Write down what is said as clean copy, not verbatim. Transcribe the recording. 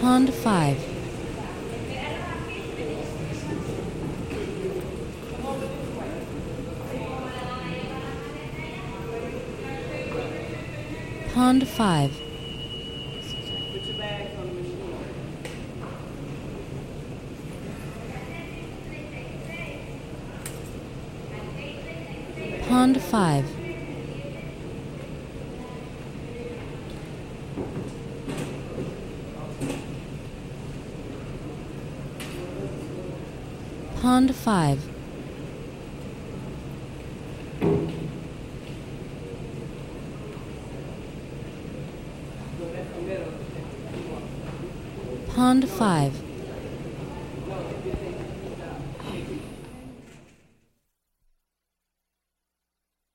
Pond 5. Pond 5. Put your bags on the machine. Pond 5. Pond 5. Pond 5.